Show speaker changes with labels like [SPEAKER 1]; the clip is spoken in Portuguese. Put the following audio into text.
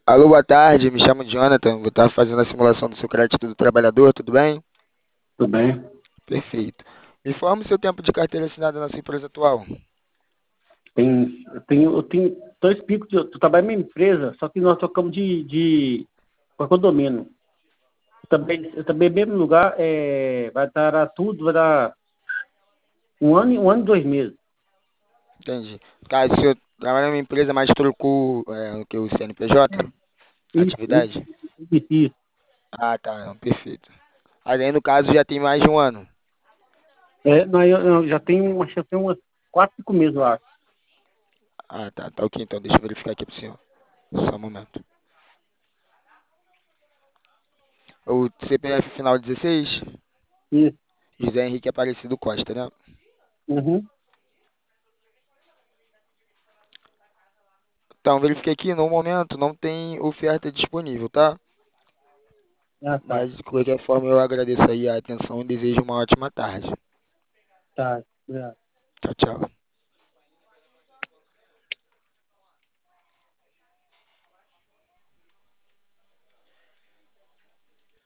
[SPEAKER 1] Alô, boa tarde, me chamo Jonathan, vou estar fazendo a simulação do seu crédito do trabalhador, tudo bem?
[SPEAKER 2] Tudo bem?
[SPEAKER 1] Perfeito. Me informe o seu tempo de carteira assinada na sua empresa atual.
[SPEAKER 2] Eu tenho dois picos. Tu trabalha na minha empresa, só que nós trocamos pra condomínio. Eu também mesmo lugar, vai dar tudo, vai dar um ano e 2 meses.
[SPEAKER 1] Entendi. Caso o senhor trabalha numa empresa, mas trocou o que o CNPJ?
[SPEAKER 2] Isso,
[SPEAKER 1] Atividade?
[SPEAKER 2] isso.
[SPEAKER 1] Ah, tá, não, perfeito. Aí no caso já tem mais de um ano.
[SPEAKER 2] Não, eu já tenho, acho que eu tenho umas 4, 5 meses, eu acho.
[SPEAKER 1] Ah, tá, tá ok, então deixa eu verificar aqui pro senhor. Só um momento. O CPF final 16,
[SPEAKER 2] Isso.
[SPEAKER 1] José Henrique Aparecido Costa, né?
[SPEAKER 2] Uhum.
[SPEAKER 1] Então, verifiquei aqui, no momento não tem oferta disponível, tá?
[SPEAKER 2] Ah, tá.
[SPEAKER 1] Mas de qualquer forma eu agradeço aí a atenção e desejo uma ótima tarde.
[SPEAKER 2] Tá. Obrigado.
[SPEAKER 1] Tchau, tchau.